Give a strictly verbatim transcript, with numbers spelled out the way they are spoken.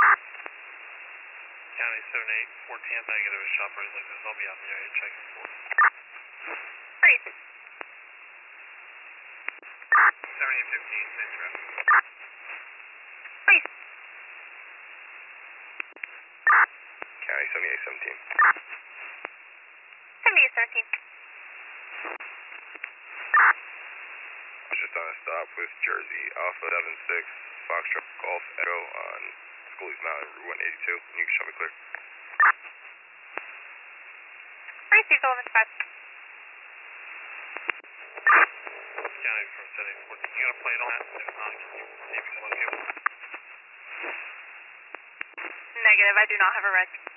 County seven eight four Tampa, negative shoppers like this. I'll be out in the area checking for. Great. seven eight fifteen, safe trap. Please. County seventy-eight seventeen. seventy-eight seventeen. I was just on a stop with Jersey Alpha seven six Foxtrot Golf Echo on Schoolies Mountain Route one eighty-two. You can show me clear. Three seats eleven five. County from seven eight fourteen. You got a plate on that? If not, can you see if you can locate one? Negative, I do not have a reg.